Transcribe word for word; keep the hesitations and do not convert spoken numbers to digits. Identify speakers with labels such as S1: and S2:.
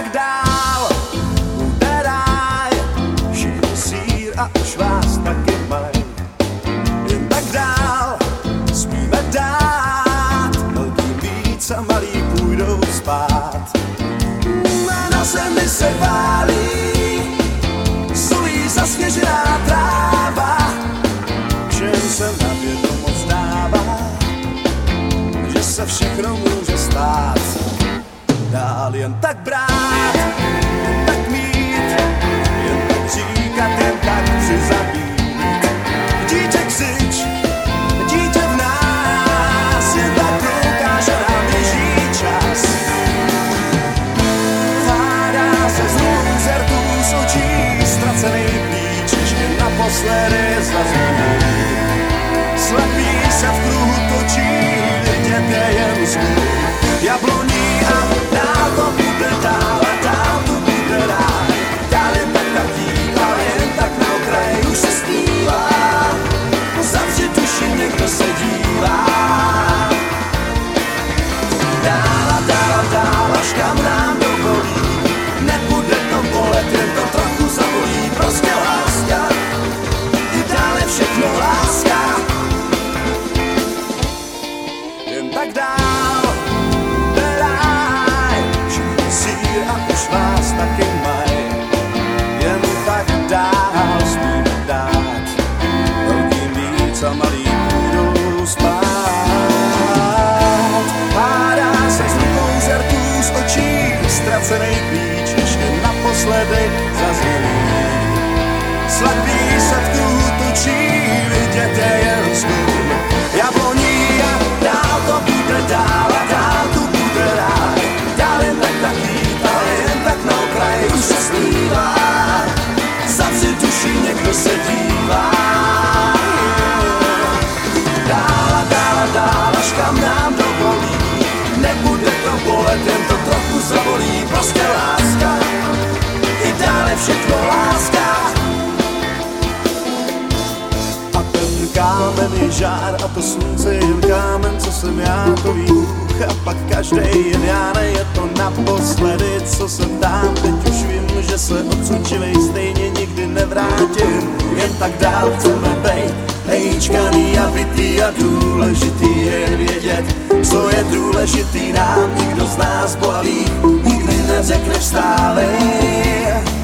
S1: dál bude ráj, všichni sír a už vás taky mají. Jen tak dál smíme dát, velký víc a malí půjdou spát. Na zemi se válí, solí zasněžená tráva, všem se na vědomost dává, že se všechno může stát. Dál jen tak brát, jen tak mít, jen tak říkat, jen tak přizabít. Dítě křič, dítě v nás, jen tak ukáže nám běží čas. Hádá se z luzertů z očí, ztracený klíč, ještě naposledy zazvoní. Slepý se v kruhu točí, vidět je jen zvůj jabloní a dál to bude dál a dál to bude ráj. Dál jen tak tak dívá, jen tak na okraji už se zpívá. Zavři duši, někdo se dívá. Dál a dál a dál, až kam nám dovolí. Nebude to bolet, jen to trochu zabolí. Prostě láska, i dál je všechno láska. Jen tak dál, beraj, všichni sír a už vás taky maj. Jen tak dál smíme dát, velkým víc a malý budou spát. Hádá se z rukou žertů z očí, ztracený klíč ještě naposledy zazvoní. Slepý se v kruhu točí, vidět je jen zvůň jabloní a dál to bude dál a dál tu bude ráj. Dál jen tak tak jít, ale jen tak na okraji už se zpívá. Zavři duši, někdo se dívá. Dál a dál a dál, až kam nám dovolí. Nebude to bolet, jen to trochu zabolí. Prostě láska, i dál je všechno láska. A ten kámen je žár a to slunce je jen kámen, co jsem já, to ví Bůh. A pak každej jen já, ne, je to naposledy, co se dám. Teď už vím, že se odsud živej stejně nikdy nevrátím. Jen tak dál chceme bejt, hejčkaný a vitý a důležitý je jen vědět, co je důležitý nám. Nikdo z nás bolavých nikdy neřekne vstávej.